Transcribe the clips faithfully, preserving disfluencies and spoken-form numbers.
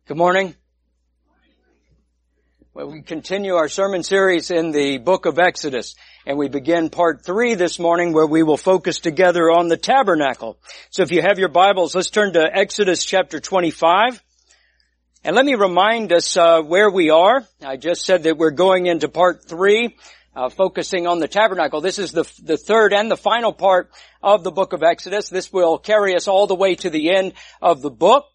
Good morning. Well, we continue our sermon series in the book of Exodus, and we begin part three this morning where we will focus together on the tabernacle. So if you have your Bibles, let's turn to Exodus chapter twenty-five. And let me remind us uh, where we are. I just said that we're going into part three, uh, focusing on the tabernacle. This is the, the third and the final part of the book of Exodus. This will carry us all the way to the end of the book.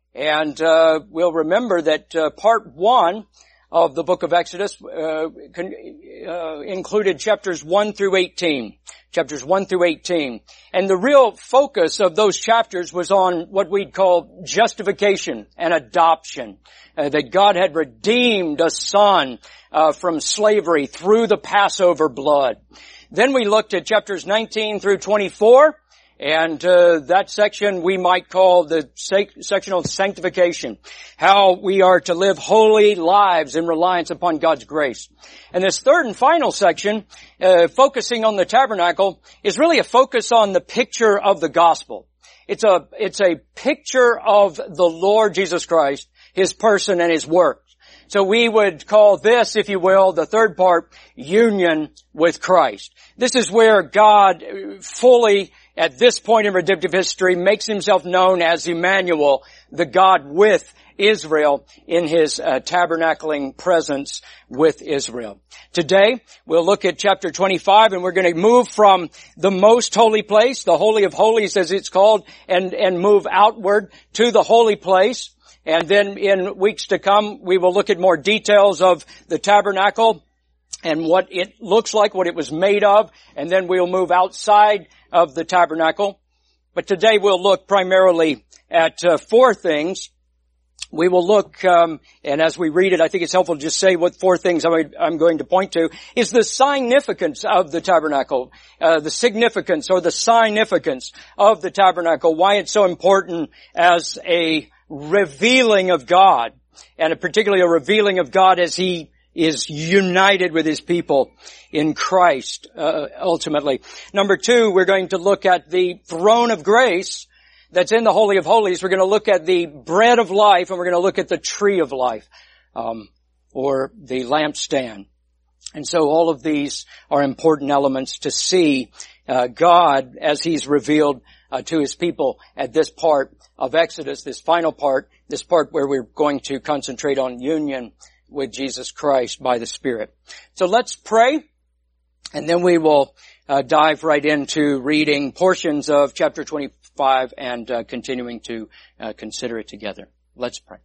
And uh we'll remember that uh, part one of the book of Exodus uh, con- uh included chapters one through eighteen. Chapters one through eighteen. And the real focus of those chapters was on what we'd call justification and adoption. Uh, that God had redeemed a son uh, from slavery through the Passover blood. Then we looked at chapters nineteen through twenty-four. And uh, that section we might call the sec- section on sanctification, how we are to live holy lives in reliance upon God's grace. And this third and final section, uh, focusing on the tabernacle, is really a focus on the picture of the gospel. It's a it's a picture of the Lord Jesus Christ, His person and His work. So we would call this, if you will, the third part, union with Christ. This is where God fully, at this point in redemptive history, makes Himself known as Emmanuel, the God with Israel, in His uh, tabernacling presence with Israel. Today, we'll look at chapter twenty-five, and we're going to move from the most holy place, the Holy of Holies as it's called, and, and move outward to the holy place. And then in weeks to come, we will look at more details of the tabernacle and what it looks like, what it was made of, and then we'll move outside of the tabernacle. But today we'll look primarily at uh, four things. We will look, um, and as we read it, I think it's helpful to just say what four things I'm going to point to, is the significance of the tabernacle, uh, the significance or the significance of the tabernacle, why it's so important as a revealing of God, and particularly a revealing of God as He is united with His people in Christ, uh, ultimately. Number two, we're going to look at the throne of grace that's in the Holy of Holies. We're going to look at the bread of life, and we're going to look at the tree of life, um, or the lampstand. And so all of these are important elements to see uh, God as He's revealed uh, to His people at this part of Exodus, this final part, this part where we're going to concentrate on union with Jesus Christ by the Spirit. So let's pray, and then we will uh, dive right into reading portions of chapter twenty-five and uh, continuing to uh, consider it together. Let's pray.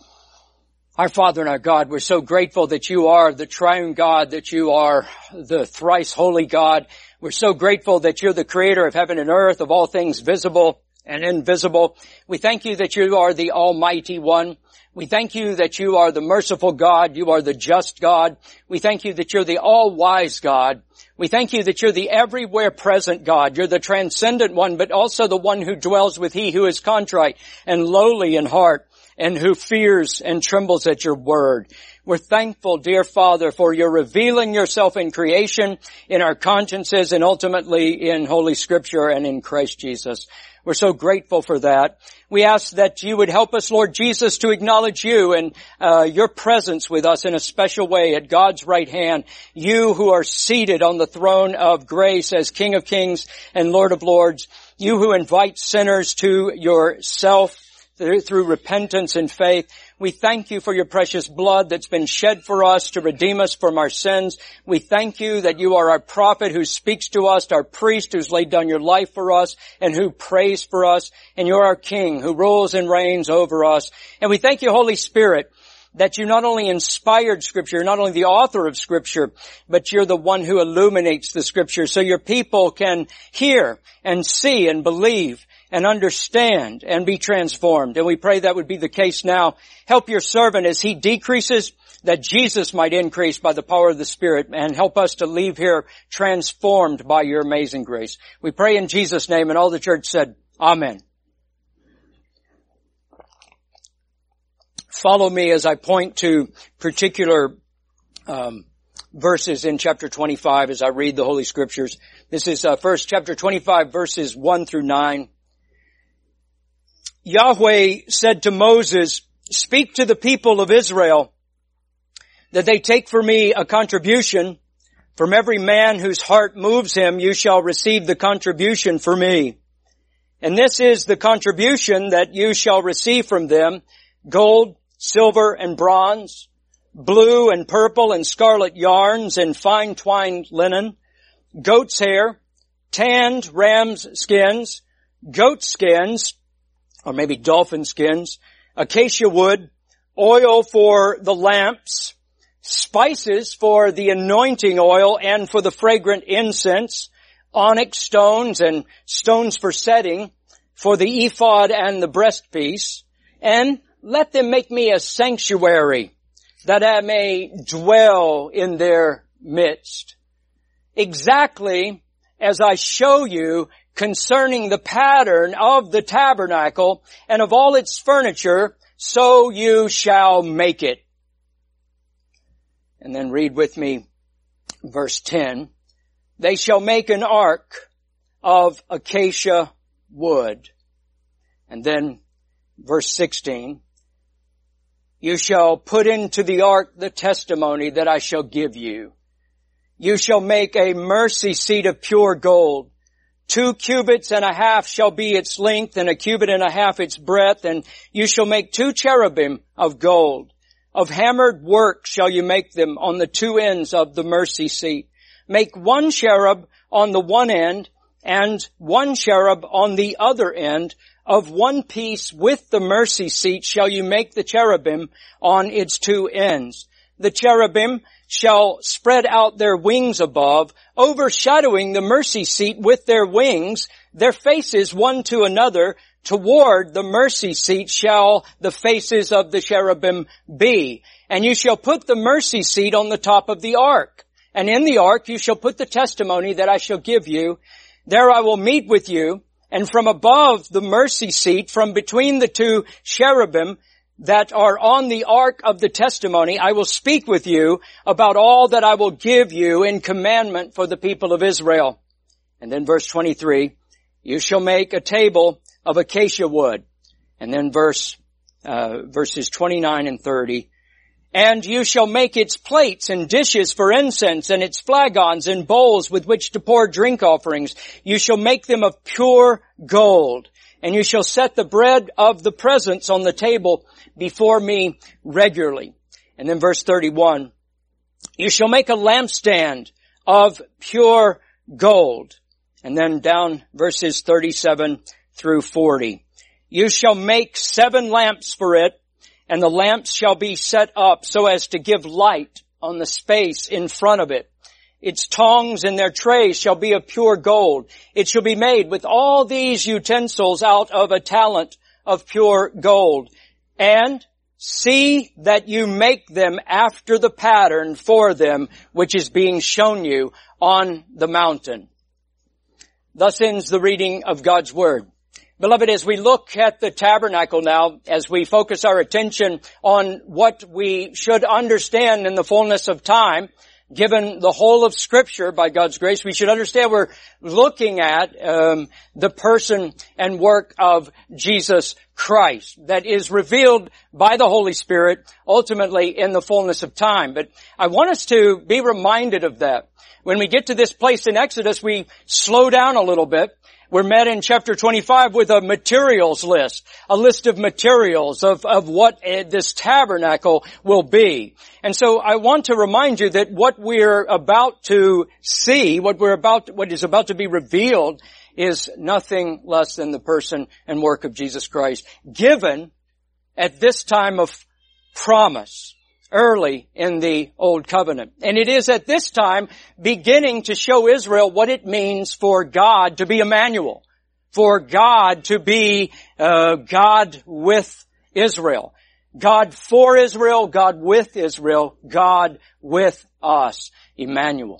Our Father and our God, we're so grateful that You are the triune God, that You are the thrice holy God. We're so grateful that You're the creator of heaven and earth, of all things visible and invisible. We thank You that You are the Almighty One. We thank You that You are the merciful God. You are the just God. We thank You that You're the all-wise God. We thank You that You're the everywhere present God. You're the transcendent one, but also the one who dwells with He who is contrite and lowly in heart, and who fears and trembles at Your word. We're thankful, dear Father, for Your revealing Yourself in creation, in our consciences, and ultimately in Holy Scripture and in Christ Jesus. We're so grateful for that. We ask that You would help us, Lord Jesus, to acknowledge You and uh, Your presence with us in a special way at God's right hand. You who are seated on the throne of grace as King of Kings and Lord of Lords. You who invite sinners to Yourself through, through repentance and faith. We thank You for Your precious blood that's been shed for us to redeem us from our sins. We thank You that You are our prophet who speaks to us, our priest who's laid down Your life for us and who prays for us. And You're our King who rules and reigns over us. And we thank You, Holy Spirit, that You not only inspired Scripture, not only the author of Scripture, but You're the one who illuminates the Scripture so Your people can hear and see and believe and understand and be transformed. And we pray that would be the case now. Help Your servant as he decreases, that Jesus might increase by the power of the Spirit, and help us to leave here transformed by Your amazing grace. We pray in Jesus' name, and all the church said, Amen. Follow me as I point to particular um, verses in chapter twenty-five as I read the Holy Scriptures. This is uh, first chapter twenty-five, verses one through nine. Yahweh said to Moses, speak to the people of Israel that they take for me a contribution. From every man whose heart moves him, you shall receive the contribution for me. And this is the contribution that you shall receive from them: gold, silver, and bronze, blue and purple and scarlet yarns and fine twined linen, goat's hair, tanned ram's skins, goat skins, or maybe dolphin skins, acacia wood, oil for the lamps, spices for the anointing oil and for the fragrant incense, onyx stones and stones for setting, for the ephod and the breastpiece, and let them make me a sanctuary, that I may dwell in their midst. Exactly as I show you concerning the pattern of the tabernacle and of all its furniture, so you shall make it. And then read with me verse ten. They shall make an ark of acacia wood. And then verse sixteen. You shall put into the ark the testimony that I shall give you. You shall make a mercy seat of pure gold. Two cubits and a half shall be its length, and a cubit and a half its breadth, and you shall make two cherubim of gold. Of hammered work shall you make them on the two ends of the mercy seat. Make one cherub on the one end, and one cherub on the other end. Of one piece with the mercy seat shall you make the cherubim on its two ends. The cherubim shall spread out their wings above, overshadowing the mercy seat with their wings, their faces one to another. Toward the mercy seat shall the faces of the cherubim be. And you shall put the mercy seat on the top of the ark. And in the ark you shall put the testimony that I shall give you. There I will meet with you. And from above the mercy seat, from between the two cherubim that are on the ark of the testimony, I will speak with you about all that I will give you in commandment for the people of Israel. And then verse twenty-three, you shall make a table of acacia wood. And then verse, uh, verses twenty-nine and thirty. And you shall make its plates and dishes for incense, and its flagons and bowls with which to pour drink offerings. You shall make them of pure gold. And you shall set the bread of the presence on the table before me regularly. And then verse thirty-one. You shall make a lampstand of pure gold. And then down verses thirty-seven through forty. You shall make seven lamps for it. And the lamps shall be set up so as to give light on the space in front of it. Its tongs and their trays shall be of pure gold. It shall be made with all these utensils out of a talent of pure gold. And see that you make them after the pattern for them, which is being shown you on the mountain. Thus ends the reading of God's Word. Beloved, as we look at the tabernacle now, as we focus our attention on what we should understand in the fullness of time, given the whole of Scripture by God's grace, we should understand we're looking at um, the person and work of Jesus Christ that is revealed by the Holy Spirit ultimately in the fullness of time. But I want us to be reminded of that. When we get to this place in Exodus, we slow down a little bit. We're met in chapter twenty-five with a materials list, a list of materials of, of what this tabernacle will be. And so I want to remind you that what we're about to see, what we're about, what is about to be revealed is nothing less than the person and work of Jesus Christ, given at this time of promise. Early in the Old Covenant. And it is at this time beginning to show Israel what it means for God to be Emmanuel, for God to be uh, God with Israel. God for Israel, God with Israel, God with us, Emmanuel.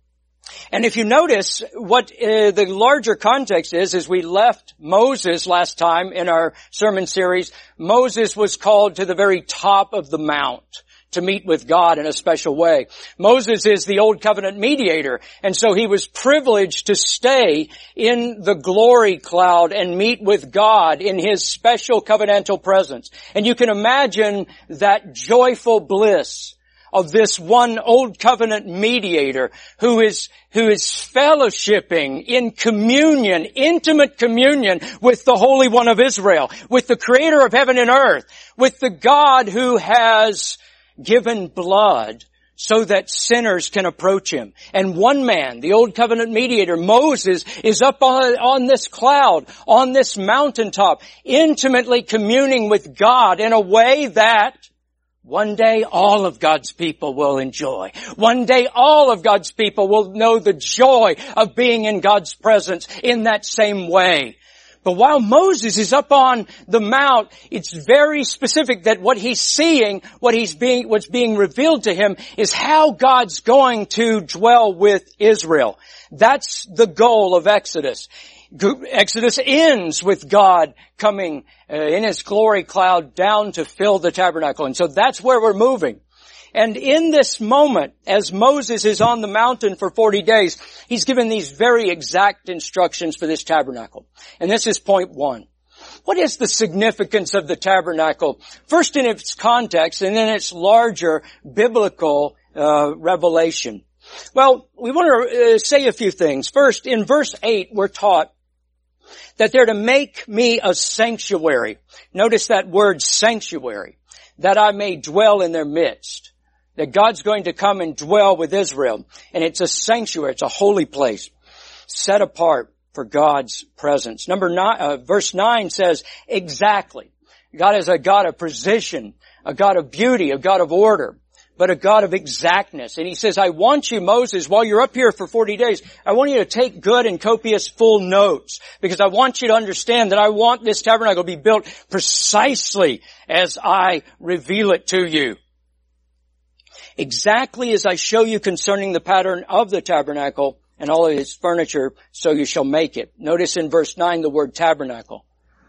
And if you notice what uh, the larger context is, as we left Moses last time in our sermon series, Moses was called to the very top of the mount to meet with God in a special way. Moses is the Old Covenant mediator, and so he was privileged to stay in the glory cloud and meet with God in his special covenantal presence. And you can imagine that joyful bliss of this one Old Covenant mediator who is, who is fellowshipping in communion, intimate communion with the Holy One of Israel, with the Creator of heaven and earth, with the God who has given blood so that sinners can approach him. And one man, the Old Covenant mediator, Moses, is up on, on this cloud, on this mountaintop, intimately communing with God in a way that one day all of God's people will enjoy. One day all of God's people will know the joy of being in God's presence in that same way. But while Moses is up on the mount, it's very specific that what he's seeing, what he's being, what's being revealed to him is how God's going to dwell with Israel. That's the goal of Exodus. Exodus ends with God coming uh, in his glory cloud down to fill the tabernacle. And so that's where we're moving. And in this moment, as Moses is on the mountain for forty days, he's given these very exact instructions for this tabernacle. And this is point one. What is the significance of the tabernacle? First in its context and then its larger biblical uh, revelation. Well, we want to uh, say a few things. First, in verse eight, we're taught that they're to make me a sanctuary. Notice that word sanctuary, that I may dwell in their midst. That God's going to come and dwell with Israel. And it's a sanctuary, it's a holy place, set apart for God's presence. Number nine, uh, verse nine says, exactly. God is a God of precision, a God of beauty, a God of order, but a God of exactness. And he says, I want you, Moses, while you're up here for forty days, I want you to take good and copious full notes, because I want you to understand that I want this tabernacle to be built precisely as I reveal it to you. Exactly as I show you concerning the pattern of the tabernacle and all of its furniture, so you shall make it. Notice in verse nine the word tabernacle.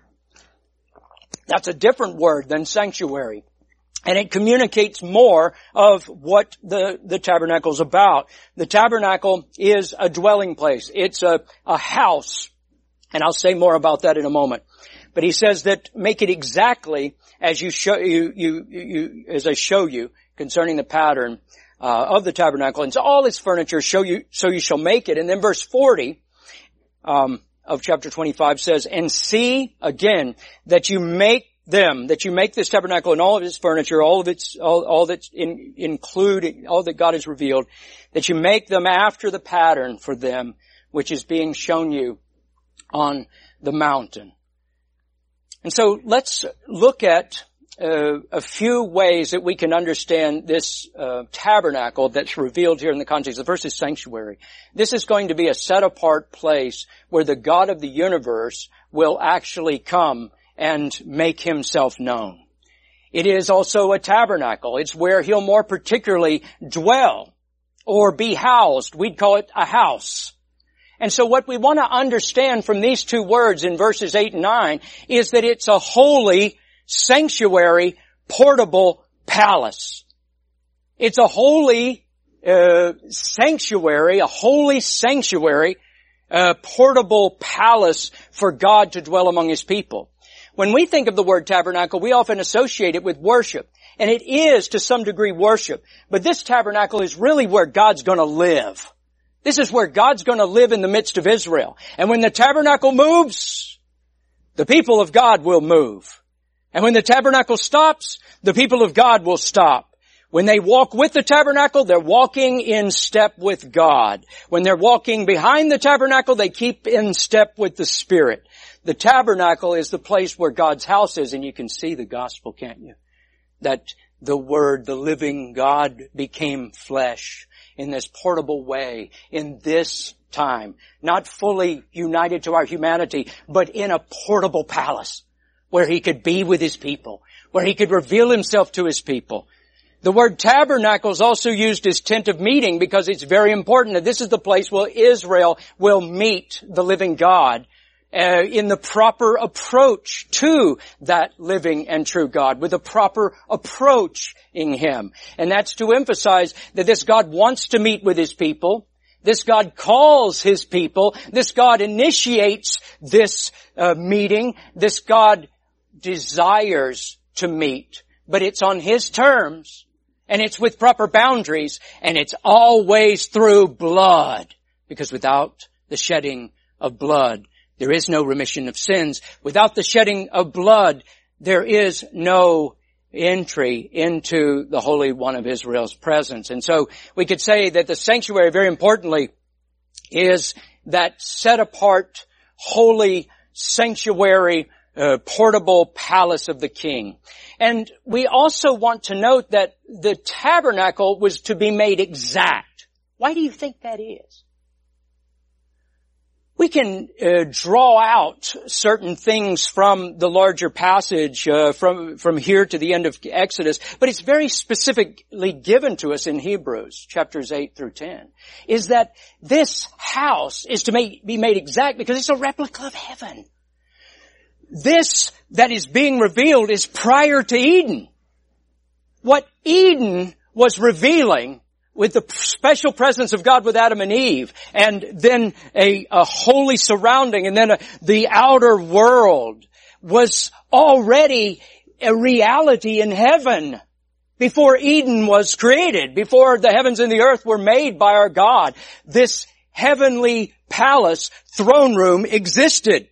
That's a different word than sanctuary. And it communicates more of what the, the tabernacle is about. The tabernacle is a dwelling place. It's a, a house. And I'll say more about that in a moment. But he says that make it exactly as you show, you, you, you, as I show you concerning the pattern, uh, of the tabernacle. And so all its furniture show you, so you shall make it. And then verse forty, um, of chapter twenty-five says, and see again that you make them, that you make this tabernacle and all of its furniture, all of its, all, all that's in, include, all that God has revealed, that you make them after the pattern for them, which is being shown you on the mountain. And so let's look at uh, a few ways that we can understand this uh, tabernacle that's revealed here in the context. The first is sanctuary. This is going to be a set-apart place where the God of the universe will actually come and make himself known. It is also a tabernacle. It's where he'll more particularly dwell or be housed. We'd call it a house. And so what we want to understand from these two words in verses eight and nine is that it's a holy sanctuary, portable palace. It's a holy uh, sanctuary, a holy sanctuary, uh, portable palace for God to dwell among his people. When we think of the word tabernacle, we often associate it with worship. And it is to some degree worship. But this tabernacle is really where God's going to live. This is where God's going to live in the midst of Israel. And when the tabernacle moves, the people of God will move. And when the tabernacle stops, the people of God will stop. When they walk with the tabernacle, they're walking in step with God. When they're walking behind the tabernacle, they keep in step with the Spirit. The tabernacle is the place where God's house is, and you can see the gospel, can't you? That the Word, the living God, became flesh in this portable way, in this time. Not fully united to our humanity, but in a portable palace where he could be with his people, where he could reveal himself to his people. The word tabernacle is also used as tent of meeting because it's very important that this is the place where Israel will meet the living God uh, in the proper approach to that living and true God, with a proper approach in Him. And that's to emphasize that this God wants to meet with His people. This God calls His people. This God initiates this uh, meeting. This God desires to meet. But it's on His terms, and it's with proper boundaries, and it's always through blood. Because without the shedding of blood, there is no remission of sins. Without the shedding of blood, there is no entry into the Holy One of Israel's presence. And so we could say that the sanctuary, very importantly, is that set apart, holy sanctuary, uh, portable palace of the King. And we also want to note that the tabernacle was to be made exact. Why do you think that is? We can uh, draw out certain things from the larger passage uh, from from here to the end of Exodus, but it's very specifically given to us in Hebrews, chapters eight through ten, is that this house is to make, be made exact because it's a replica of heaven. This that is being revealed is prior to Eden. What Eden was revealing, with the special presence of God with Adam and Eve, and then a, a holy surrounding, and then a, the outer world, was already a reality in heaven before Eden was created, before the heavens and the earth were made by our God. This heavenly palace, throne room, existed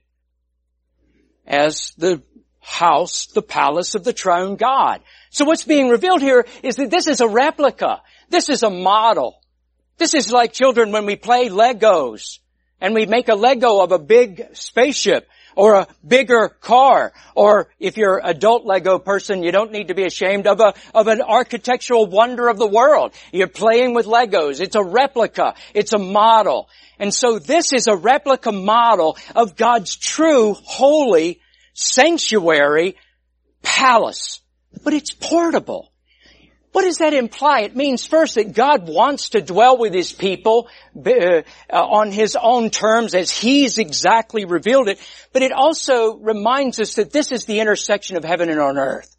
as the house, the palace of the triune God. So what's being revealed here is that this is a replica. This is a model. This is like children when we play Legos and we make a Lego of a big spaceship or a bigger car, or if you're an adult Lego person, you don't need to be ashamed of a, of an architectural wonder of the world. You're playing with Legos. It's a replica. It's a model. And so this is a replica model of God's true, holy, sanctuary palace. But it's portable. What does that imply? It means first that God wants to dwell with His people uh, on His own terms as He's exactly revealed it. But it also reminds us that this is the intersection of heaven and on earth.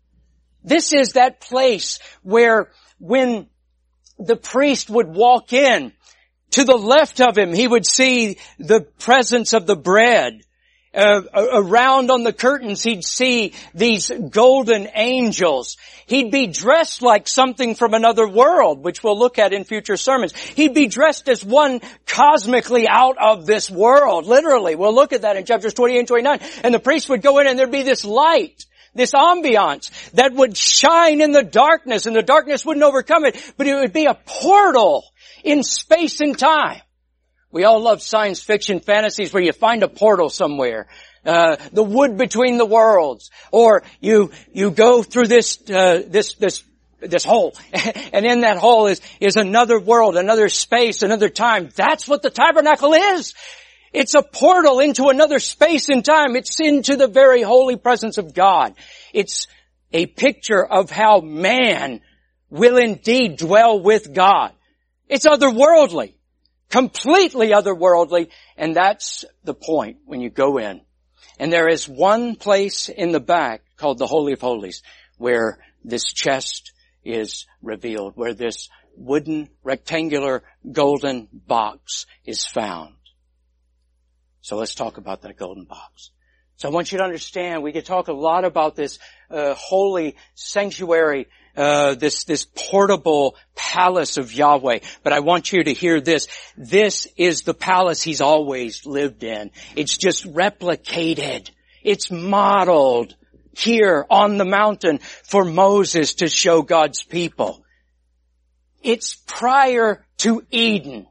This is that place where when the priest would walk in, to the left of him he would see the presence of the bread. Uh, around on the curtains, he'd see these golden angels. He'd be dressed like something from another world, which we'll look at in future sermons. He'd be dressed as one cosmically out of this world, literally. We'll look at that in chapters twenty-eight and twenty-nine. And the priest would go in and there'd be this light, this ambiance that would shine in the darkness, and the darkness wouldn't overcome it, but it would be a portal in space and time. We all love science fiction fantasies where you find a portal somewhere. Uh, the wood between the worlds. Or you, you go through this, uh, this, this, this hole. And in that hole is, is another world, another space, another time. That's what the tabernacle is. It's a portal into another space and time. It's into the very holy presence of God. It's a picture of how man will indeed dwell with God. It's otherworldly. Completely otherworldly, and that's the point when you go in. And there is one place in the back called the Holy of Holies where this chest is revealed, where this wooden, rectangular, golden box is found. So let's talk about that golden box. So I want you to understand, we could talk a lot about this uh, holy sanctuary, uh, this, this portable palace of Yahweh. But I want you to hear this. This is the palace He's always lived in. It's just replicated. It's modeled here on the mountain for Moses to show God's people. It's prior to Eden.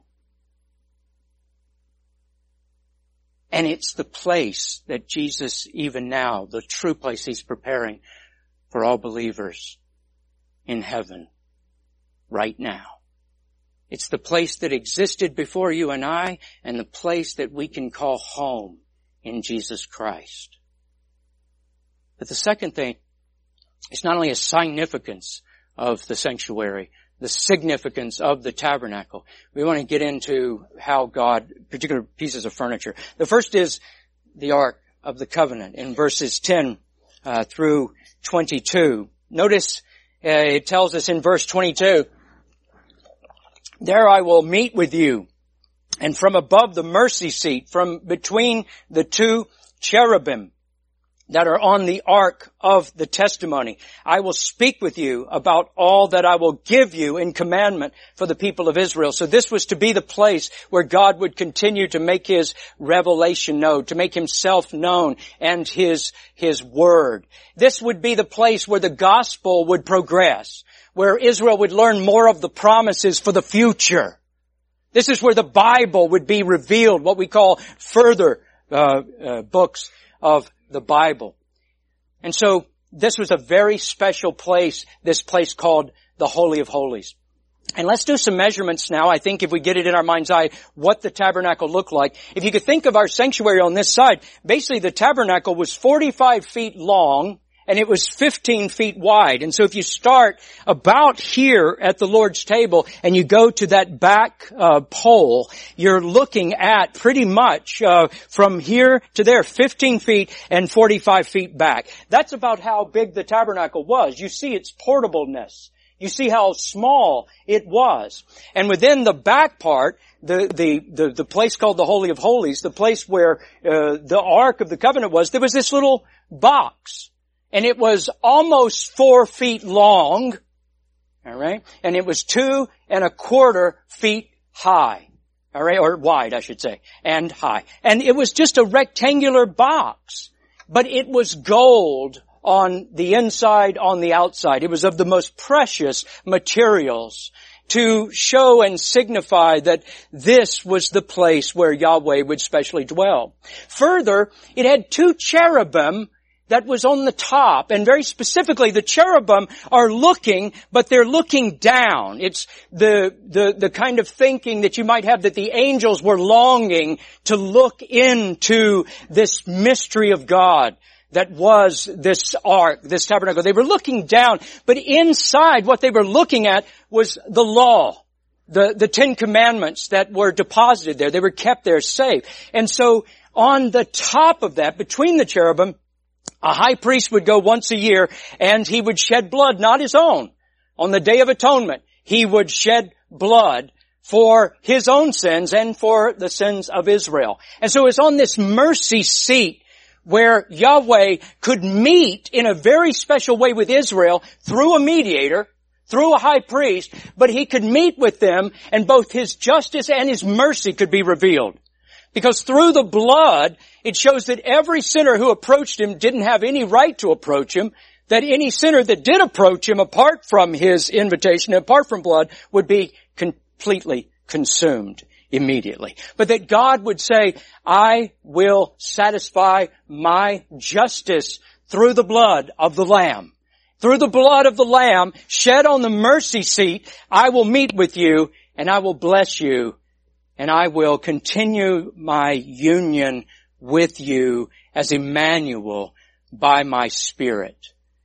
And it's the place that Jesus, even now, the true place He's preparing for all believers in heaven right now. It's the place that existed before you and I, and the place that we can call home in Jesus Christ. But the second thing is not only a significance of the sanctuary, the significance of the tabernacle. We want to get into how God, particular pieces of furniture. The first is the Ark of the Covenant in verses ten uh, through twenty-two. Notice uh, it tells us in verse twenty-two, "There I will meet with you, and from above the mercy seat, from between the two cherubim that are on the ark of the testimony, I will speak with you about all that I will give you in commandment for the people of Israel." So this was to be the place where God would continue to make His revelation known, to make Himself known and His, His Word. This would be the place where the gospel would progress, where Israel would learn more of the promises for the future. This is where the Bible would be revealed, what we call further uh, uh, books of the Bible. And so this was a very special place, this place called the Holy of Holies. And let's do some measurements now, I think, if we get it in our mind's eye, what the tabernacle looked like. If you could think of our sanctuary on this side, basically the tabernacle was forty-five feet long, and it was fifteen feet wide. And so if you start about here at the Lord's table and you go to that back uh, pole, you're looking at pretty much uh, from here to there, fifteen feet and forty-five feet back. That's about how big the tabernacle was. You see its portableness. You see how small it was. And within the back part, the, the, the, the place called the Holy of Holies, the place where uh, the Ark of the Covenant was, there was this little box. And it was almost four feet long, all right, and it was two and a quarter feet high, all right, or wide, I should say, and high. And it was just a rectangular box, but it was gold on the inside, on the outside. It was of the most precious materials to show and signify that this was the place where Yahweh would specially dwell. Further, it had two cherubim that was on the top, and very specifically, the cherubim are looking, but they're looking down. It's the, the, the kind of thinking that you might have that the angels were longing to look into this mystery of God that was this ark, this tabernacle. They were looking down, but inside what they were looking at was the law, the, the Ten Commandments that were deposited there. They were kept there safe. And so on the top of that, between the cherubim, a high priest would go once a year and he would shed blood, not his own. On the Day of Atonement, he would shed blood for his own sins and for the sins of Israel. And so it's on this mercy seat where Yahweh could meet in a very special way with Israel through a mediator, through a high priest, but he could meet with them and both his justice and his mercy could be revealed. Because through the blood, it shows that every sinner who approached him didn't have any right to approach him, that any sinner that did approach him apart from his invitation, apart from blood, would be completely consumed immediately. But that God would say, I will satisfy my justice through the blood of the Lamb. Through the blood of the Lamb shed on the mercy seat, I will meet with you and I will bless you. And I will continue my union with you as Emmanuel by my Spirit.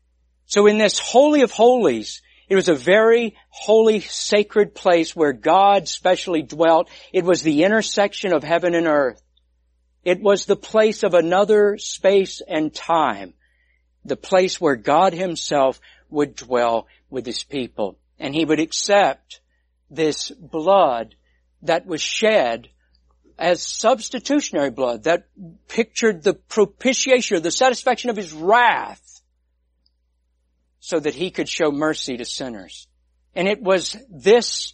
So in this Holy of Holies, it was a very holy, sacred place where God specially dwelt. It was the intersection of heaven and earth. It was the place of another space and time. The place where God Himself would dwell with His people. And He would accept this blood that was shed as substitutionary blood that pictured the propitiation or the satisfaction of His wrath so that He could show mercy to sinners. And it was this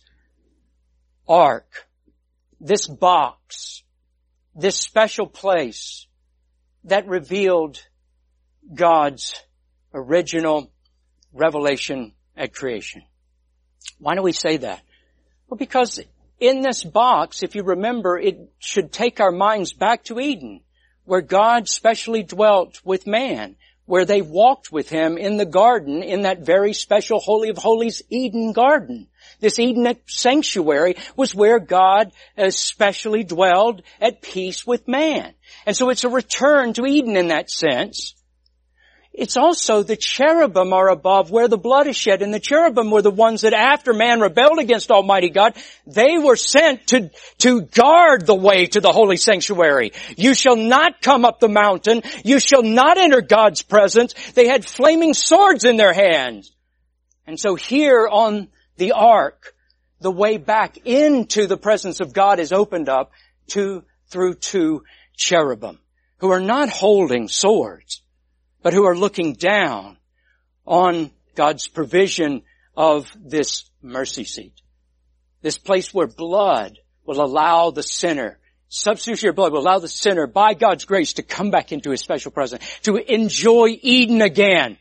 ark, this box, this special place that revealed God's original revelation at creation. Why do we say that? Well, because in this box, if you remember, it should take our minds back to Eden, where God specially dwelt with man, where they walked with Him in the garden, in that very special Holy of Holies Eden garden. This Eden sanctuary was where God especially dwelled at peace with man. And so it's a return to Eden in that sense. it's also the cherubim are above where the blood is shed. And the cherubim were the ones that after man rebelled against Almighty God, they were sent to, to guard the way to the holy sanctuary. You shall not come up the mountain. You shall not enter God's presence. They had flaming swords in their hands. And so here on the ark, the way back into the presence of God is opened up to, through two cherubim who are not holding swords, but who are looking down on God's provision of this mercy seat. This place where blood will allow the sinner, substitutionary blood will allow the sinner, by God's grace, to come back into His special presence, to enjoy Eden again.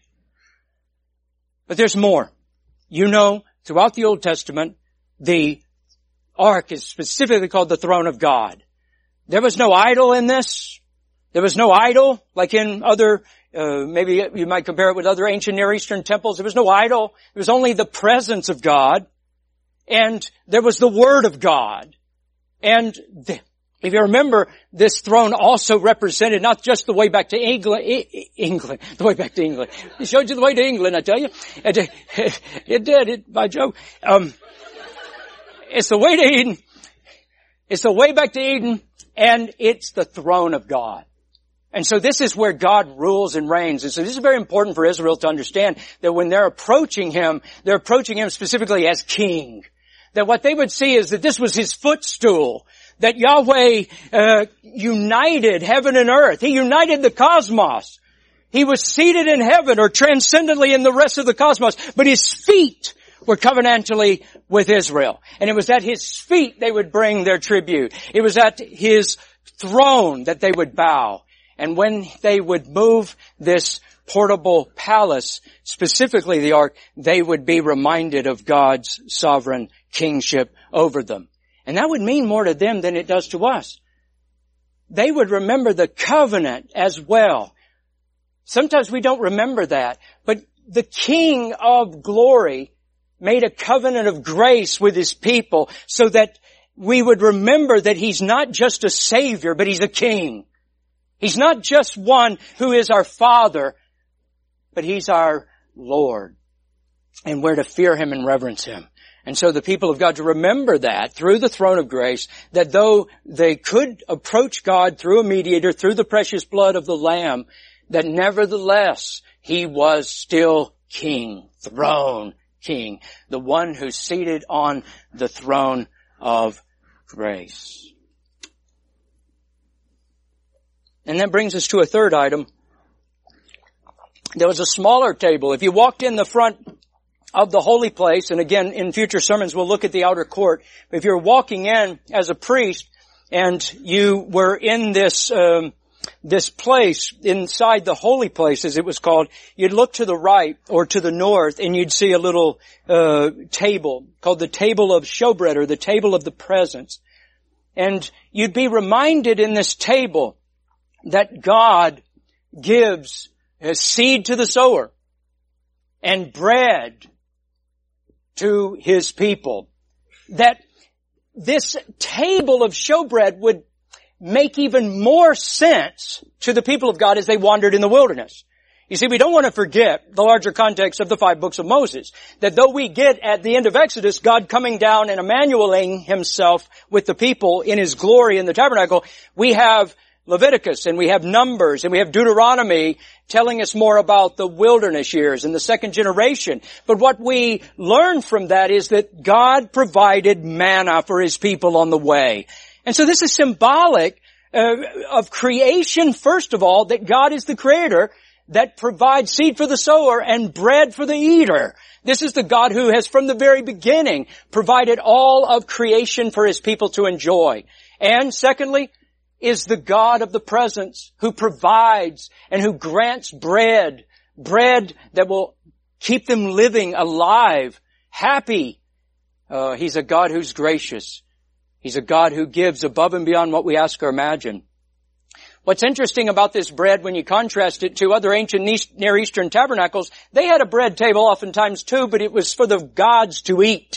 But there's more. You know, throughout the Old Testament, the ark is specifically called the throne of God. There was no idol in this. There was no idol like in other Uh, maybe you might compare it with other ancient Near Eastern temples. There was no idol. There was only the presence of God. And there was the Word of God. And the, if you remember, this throne also represented not just the way back to England, England, the way back to England. It showed you the way to England, I tell you. It, it, it did, it, by Joe. Um, it's the way to Eden. It's the way back to Eden. And it's the throne of God. And so this is where God rules and reigns. And so this is very important for Israel to understand that when they're approaching Him, they're approaching Him specifically as King. That what they would see is that this was His footstool. That Yahweh uh, united heaven and earth. He united the cosmos. He was seated in heaven or transcendently in the rest of the cosmos. But His feet were covenantally with Israel. And it was at His feet they would bring their tribute. It was at His throne that they would bow. And when they would move this portable palace, specifically the ark, they would be reminded of God's sovereign kingship over them. And that would mean more to them than it does to us. They would remember the covenant as well. Sometimes we don't remember that, but the King of glory made a covenant of grace with His people so that we would remember that He's not just a Savior, but He's a King. He's not just one who is our Father, but He's our Lord. And we're to fear Him and reverence Him. And so the people of God to remember that through the throne of grace, that though they could approach God through a mediator, through the precious blood of the Lamb, that nevertheless He was still King, throne King, the one who's seated on the throne of grace. And that brings us to a third item. There was a smaller table. If you walked in the front of the holy place, and again, in future sermons we'll look at the outer court. But if you're walking in as a priest and you were in this, um, this place inside the holy place, as it was called, you'd look to the right or to the north and you'd see a little, uh, table called the table of showbread, or the table of the presence. And you'd be reminded in this table that God gives a seed to the sower and bread to His people. That this table of showbread would make even more sense to the people of God as they wandered in the wilderness. You see, we don't want to forget the larger context of the five books of Moses. That though we get at the end of Exodus God coming down and Emmanueling Himself with the people in His glory in the tabernacle, we have Leviticus, and we have Numbers, and we have Deuteronomy telling us more about the wilderness years and the second generation. But what we learn from that is that God provided manna for His people on the way. And so this is symbolic uh, of creation, first of all, that God is the Creator that provides seed for the sower and bread for the eater. This is the God who has from the very beginning provided all of creation for His people to enjoy. And secondly, is the God of the presence who provides and who grants bread, bread that will keep them living, alive, happy. Uh, he's a God who's gracious. He's a God who gives above and beyond what we ask or imagine. What's interesting about this bread, when you contrast it to other ancient Near Eastern tabernacles, they had a bread table oftentimes too, but it was for the gods to eat.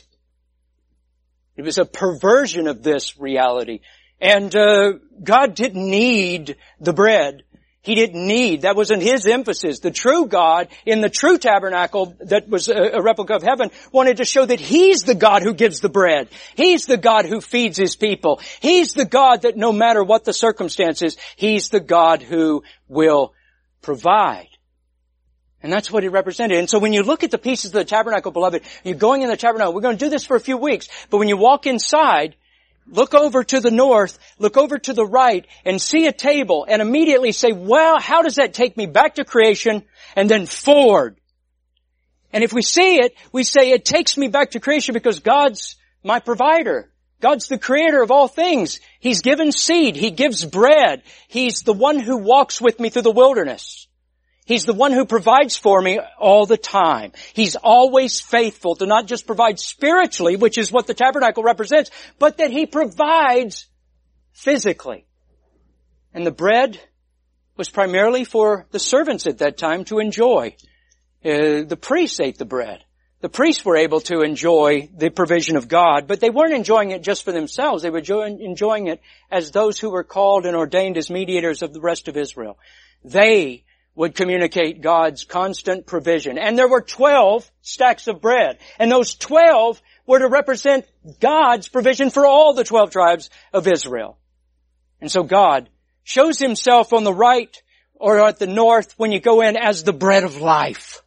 It was a perversion of this reality. And uh God didn't need the bread. He didn't need, that wasn't his emphasis. The true God in the true tabernacle that was a, a replica of heaven wanted to show that He's the God who gives the bread. He's the God who feeds His people. He's the God that no matter what the circumstances, He's the God who will provide. And that's what it represented. And so when you look at the pieces of the tabernacle, beloved, you're going in the tabernacle. We're going to do this for a few weeks. But when you walk inside, look over to the north, look over to the right, and see a table, and immediately say, well, how does that take me back to creation and then forward? And if we see it, we say it takes me back to creation because God's my provider. God's the creator of all things. He's given seed. He gives bread. He's the one who walks with me through the wilderness. He's the one who provides for me all the time. He's always faithful to not just provide spiritually, which is what the tabernacle represents, but that He provides physically. And the bread was primarily for the servants at that time to enjoy. Uh, the priests ate the bread. The priests were able to enjoy the provision of God, but they weren't enjoying it just for themselves. They were enjoying it as those who were called and ordained as mediators of the rest of Israel. They would communicate God's constant provision. And there were twelve stacks of bread. And those twelve were to represent God's provision for all the twelve tribes of Israel. And so God shows Himself on the right or at the north when you go in as the bread of life.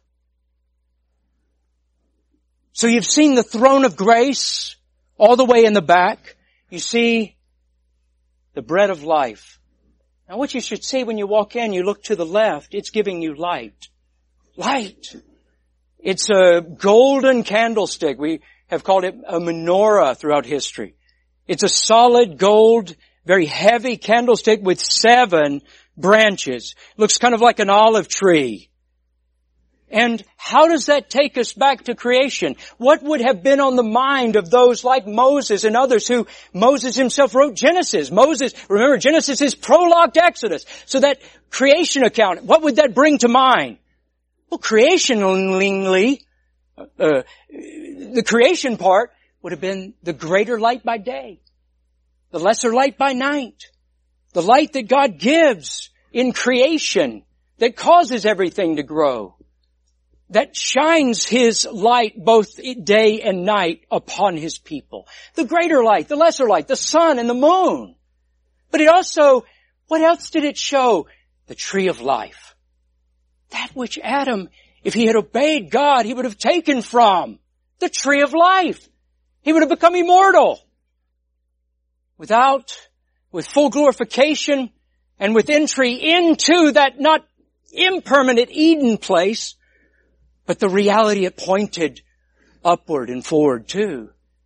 So you've seen the throne of grace all the way in the back. You see the bread of life. Now what you should see when you walk in, you look to the left, it's giving you light. Light. It's a golden candlestick. We have called it a menorah throughout history. It's a solid gold, very heavy candlestick with seven branches. Looks kind of like an olive tree. And how does that take us back to creation? What would have been on the mind of those like Moses and others who Moses himself wrote Genesis? Moses, remember Genesis is prologue to Exodus. So that creation account, what would that bring to mind? Well, creationally, uh, the creation part would have been the greater light by day, the lesser light by night, the light that God gives in creation that causes everything to grow, that shines His light both day and night upon His people. The greater light, the lesser light, the sun and the moon. But it also, what else did it show? The tree of life. That which Adam, if he had obeyed God, he would have taken from. The tree of life. He would have become immortal. Without, with full glorification and with entry into that not impermanent Eden place, but the reality it pointed upward and forward to.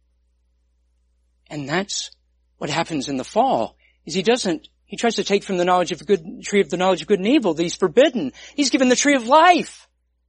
And that's what happens in the fall, is he doesn't, he tries to take from the knowledge of good, tree of the knowledge of good and evil that he's forbidden. He's given the tree of life.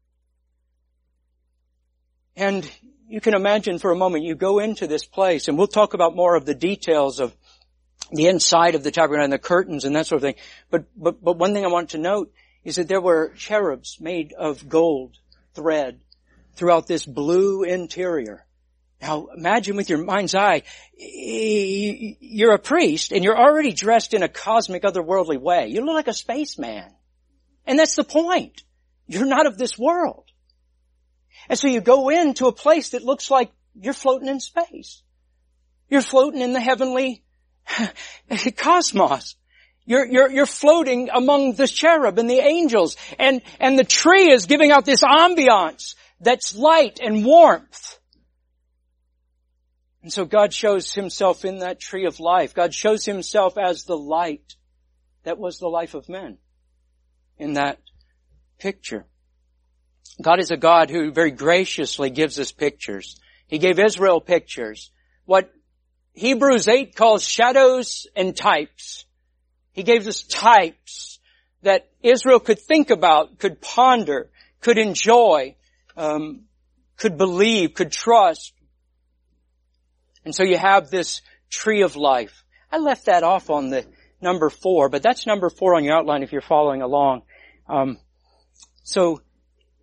And you can imagine for a moment, you go into this place, and we'll talk about more of the details of the inside of the tabernacle and the curtains and that sort of thing. But, but, but one thing I want to note is that there were cherubs made of gold thread throughout this blue interior. Now imagine with your mind's eye, you're a priest and you're already dressed in a cosmic otherworldly way. You look like a spaceman. And that's the point. You're not of this world. And so you go into a place that looks like you're floating in space. You're floating in the heavenly cosmos. You're, you're, you're floating among the cherub and the angels, and, and the tree is giving out this ambiance that's light and warmth. And so God shows Himself in that tree of life. God shows Himself as the light that was the life of men in that picture. God is a God who very graciously gives us pictures. He gave Israel pictures. What Hebrews eight calls shadows and types. He gave us types that Israel could think about, could ponder, could enjoy, um, could believe, could trust. And so you have this tree of life. I left that off on the number four, but that's number four on your outline if you're following along. Um, so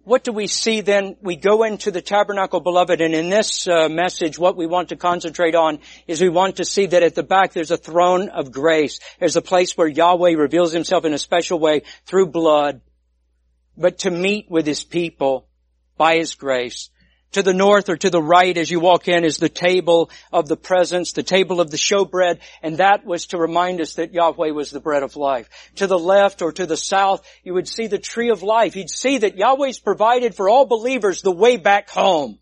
what do we see then? We go into the tabernacle, beloved, and in this uh, message, what we want to concentrate on is we want to see that at the back there's a throne of grace. There's a place where Yahweh reveals himself in a special way through blood, but to meet with his people by his grace. To the north or to the right as you walk in is the table of the presence, the table of the showbread, and that was to remind us that Yahweh was the bread of life. To the left or to the south, you would see the tree of life. You'd see that Yahweh's provided for all believers the way back home.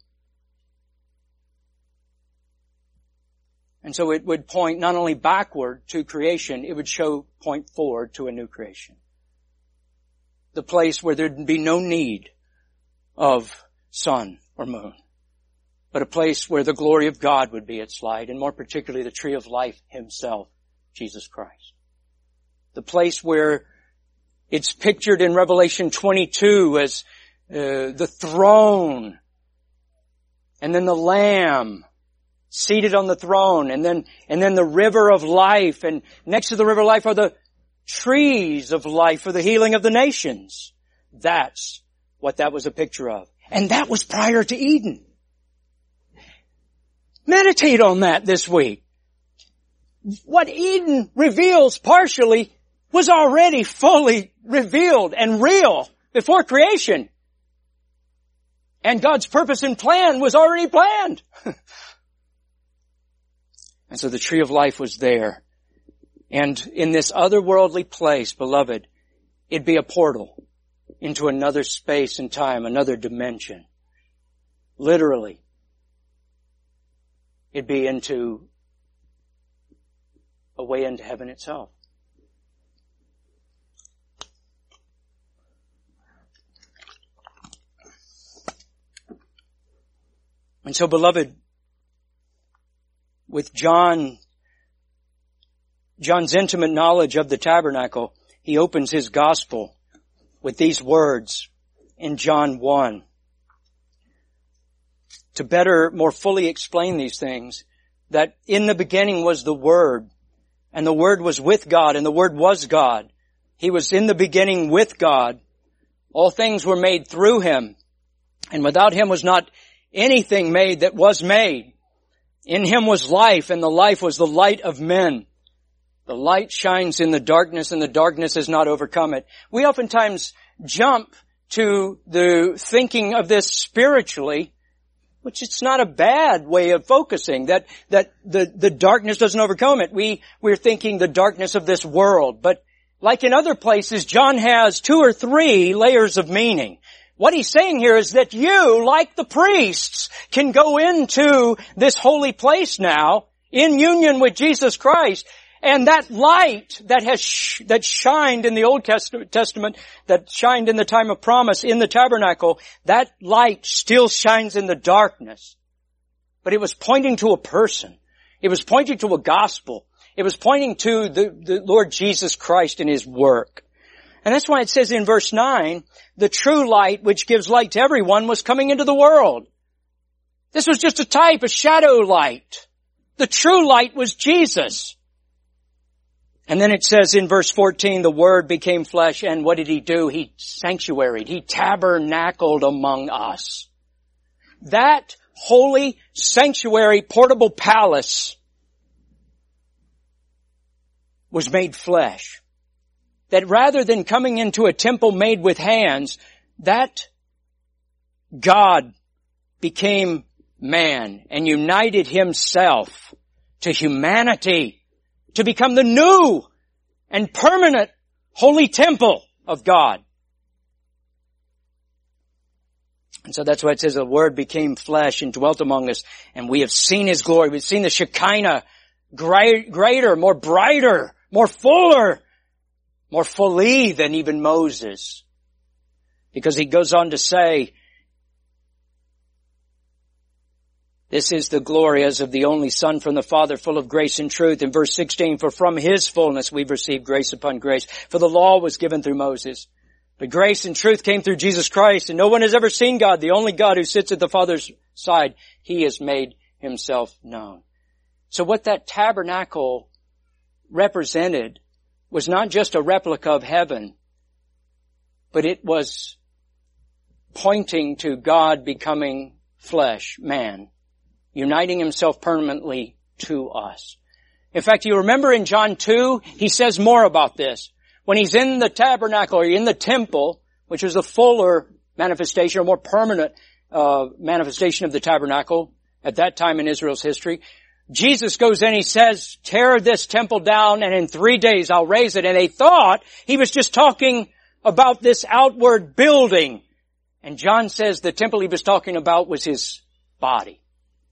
And so it would point not only backward to creation, it would show point forward to a new creation. The place where there'd be no need of sun or moon, but a place where the glory of God would be its light, and more particularly the tree of life himself, Jesus Christ. The place where it's pictured in Revelation twenty-two as uh, the throne, and then the Lamb seated on the throne, and then and then the river of life, and next to the river of life are the trees of life for the healing of the nations. That's what that was a picture of. And that was prior to Eden. Meditate on that this week. What Eden reveals partially was already fully revealed and real before creation. And God's purpose and plan was already planned. And so the tree of life was there. And in this otherworldly place, beloved, it'd be a portal into another space and time, another dimension. Literally. It'd be into a way into heaven itself. And so, beloved, with John, John's intimate knowledge of the tabernacle, he opens his gospel with these words in John one. To better, more fully explain these things, that in the beginning was the Word, and the Word was with God, and the Word was God. He was in the beginning with God. All things were made through him, and without him was not anything made that was made. In him was life, and the life was the light of men. The light shines in the darkness, and the darkness has not overcome it. We oftentimes jump to the thinking of this spiritually, which it's not a bad way of focusing, that, that the, the darkness doesn't overcome it. We, we're thinking the darkness of this world. But like in other places, John has two or three layers of meaning. What he's saying here is that you, like the priests, can go into this holy place now in union with Jesus Christ. And that light that has, sh- that shined in the Old Testament, that shined in the time of promise in the tabernacle, that light still shines in the darkness. But it was pointing to a person. It was pointing to a gospel. It was pointing to the, the Lord Jesus Christ and his work. And that's why it says in verse nine, the true light which gives light to everyone was coming into the world. This was just a type, a shadow light. The true light was Jesus. And then it says in verse fourteen, the Word became flesh, and what did he do? He sanctuaried. He tabernacled among us. That holy sanctuary, portable palace was made flesh. That rather than coming into a temple made with hands, that God became man and united himself to humanity, to become the new and permanent holy temple of God. And so that's why it says the Word became flesh and dwelt among us, and we have seen his glory. We've seen the Shekinah greater, more brighter, more fuller, more fully than even Moses. Because he goes on to say, this is the glory as of the only Son from the Father, full of grace and truth. In verse sixteen, for from his fullness we've received grace upon grace. For the law was given through Moses, but grace and truth came through Jesus Christ. And no one has ever seen God, the only God who sits at the Father's side. He has made himself known. So what that tabernacle represented was not just a replica of heaven, but it was pointing to God becoming flesh, man, uniting himself permanently to us. In fact, you remember in John two, he says more about this. When he's in the tabernacle or in the temple, which is a fuller manifestation, or more permanent uh, manifestation of the tabernacle at that time in Israel's history, Jesus goes in, he says, tear this temple down and in three days I'll raise it. And they thought he was just talking about this outward building. And John says the temple he was talking about was his body.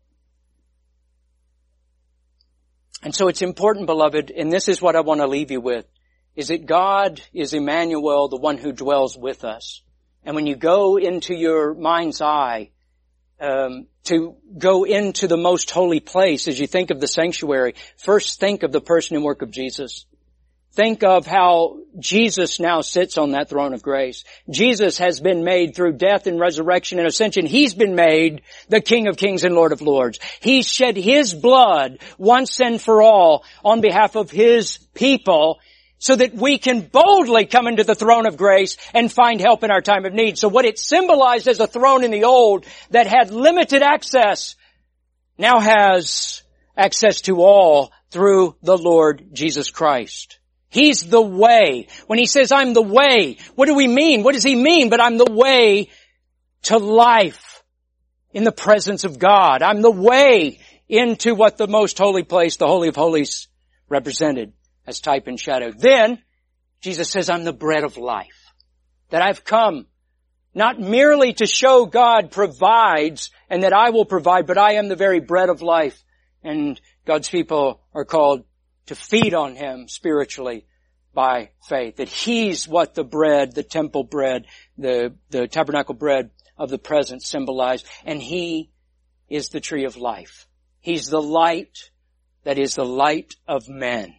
And so it's important, beloved, and this is what I want to leave you with, is that God is Emmanuel, the one who dwells with us. And when you go into your mind's eye, um, to go into the most holy place, as you think of the sanctuary, first think of the person and work of Jesus. Think of how Jesus now sits on that throne of grace. Jesus has been made through death and resurrection and ascension. He's been made the King of Kings and Lord of Lords. He shed His blood once and for all on behalf of His people, so that we can boldly come into the throne of grace and find help in our time of need. So what it symbolized as a throne in the old that had limited access now has access to all through the Lord Jesus Christ. He's the way. When He says, I'm the way, what do we mean? What does He mean? But I'm the way to life in the presence of God. I'm the way into what the most holy place, the Holy of Holies, represented as type and shadow. Then, Jesus says, I'm the bread of life. That I've come not merely to show God provides and that I will provide, but I am the very bread of life. And God's people are called to feed on Him spiritually by faith. That He's what the bread, the temple bread, the, the tabernacle bread of the present symbolized. And He is the tree of life. He's the light that is the light of men.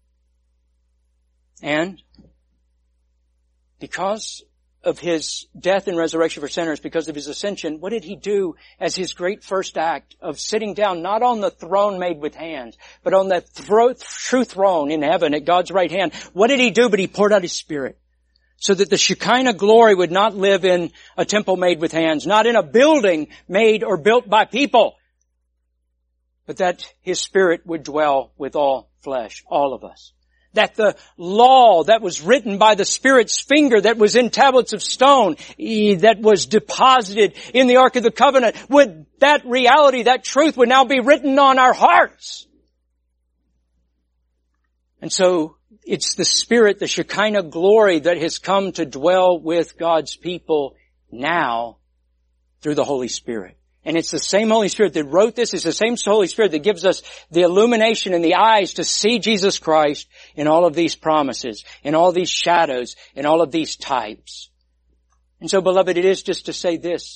And because of His death and resurrection for sinners, because of His ascension, what did He do as His great first act of sitting down, not on the throne made with hands, but on the thro- true throne in heaven at God's right hand? What did He do? But He poured out His Spirit so that the Shekinah glory would not live in a temple made with hands, not in a building made or built by people, but that His Spirit would dwell with all flesh, all of us. That the law that was written by the Spirit's finger, that was in tablets of stone, that was deposited in the Ark of the Covenant, would that reality, that truth would now be written on our hearts. And so it's the Spirit, the Shekinah glory that has come to dwell with God's people now through the Holy Spirit. And it's the same Holy Spirit that wrote this. It's the same Holy Spirit that gives us the illumination and the eyes to see Jesus Christ in all of these promises, in all these shadows, in all of these types. And so, beloved, it is just to say this.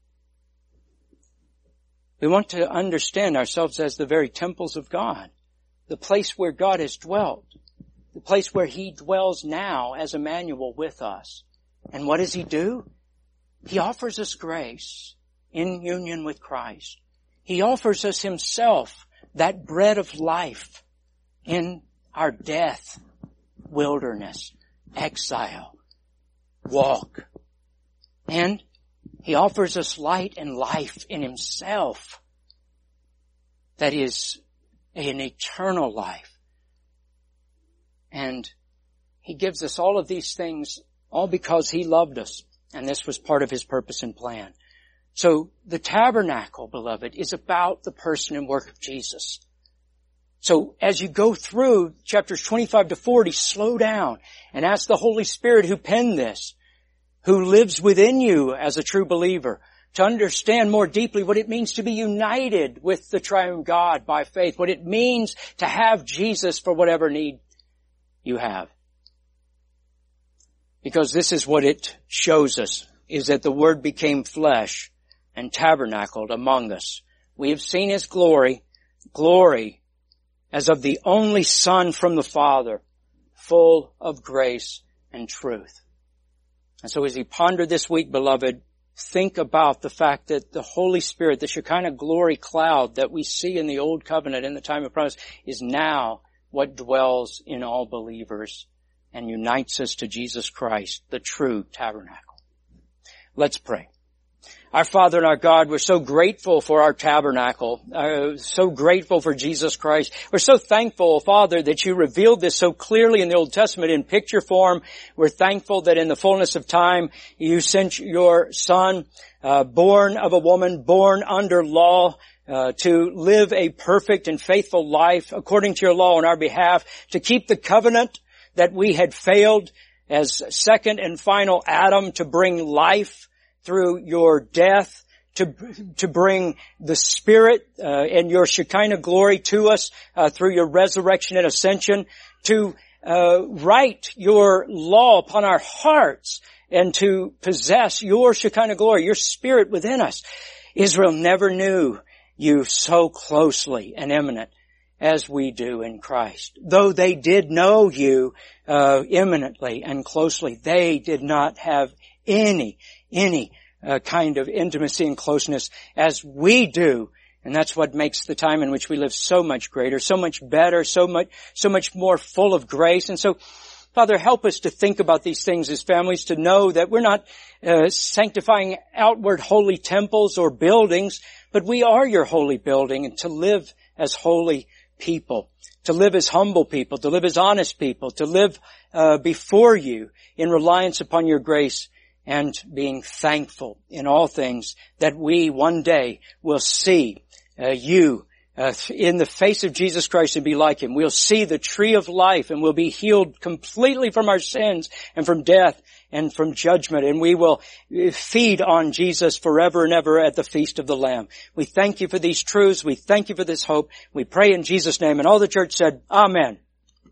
We want to understand ourselves as the very temples of God, the place where God has dwelt, the place where He dwells now as Emmanuel with us. And what does He do? He offers us grace. In union with Christ. He offers us Himself, that bread of life, in our death, wilderness, exile, walk. And He offers us light and life in Himself. That is an eternal life. And He gives us all of these things, all because He loved us. And this was part of His purpose and plan. So the tabernacle, beloved, is about the person and work of Jesus. So as you go through chapters twenty-five to forty, slow down and ask the Holy Spirit who penned this, who lives within you as a true believer, to understand more deeply what it means to be united with the triune God by faith, what it means to have Jesus for whatever need you have. Because this is what it shows us, is that the Word became flesh and tabernacled among us. We have seen His glory, glory as of the only Son from the Father, full of grace and truth. And so as you ponder this week, beloved, think about the fact that the Holy Spirit, the Shekinah glory cloud that we see in the Old Covenant in the time of promise, is now what dwells in all believers and unites us to Jesus Christ, the true tabernacle. Let's pray. Our Father and our God, we're so grateful for our tabernacle, uh, so grateful for Jesus Christ. We're so thankful, Father, that you revealed this so clearly in the Old Testament in picture form. We're thankful that in the fullness of time, you sent your Son, uh, born of a woman, born under law, uh, to live a perfect and faithful life according to your law on our behalf, to keep the covenant that we had failed as second and final Adam, to bring life through your death, to to bring the Spirit uh, and your Shekinah glory to us uh, through your resurrection and ascension, to uh, write your law upon our hearts and to possess your Shekinah glory, your Spirit within us. Israel never knew you so closely and imminent as we do in Christ. Though they did know you uh, imminently and closely, they did not have any, any uh, kind of intimacy and closeness as we do. And that's what makes the time in which we live so much greater, so much better, so much, so much more full of grace. And so, Father, help us to think about these things as families, to know that we're not uh, sanctifying outward holy temples or buildings, but we are your holy building, and to live as holy people, to live as humble people, to live as honest people, to live uh, before you in reliance upon your grace and being thankful in all things that we one day will see uh, you uh, in the face of Jesus Christ and be like him. We'll see the tree of life and we'll be healed completely from our sins and from death and from judgment, and we will feed on Jesus forever and ever at the feast of the Lamb. We thank you for these truths. We thank you for this hope. We pray in Jesus' name. And all the church said, Amen.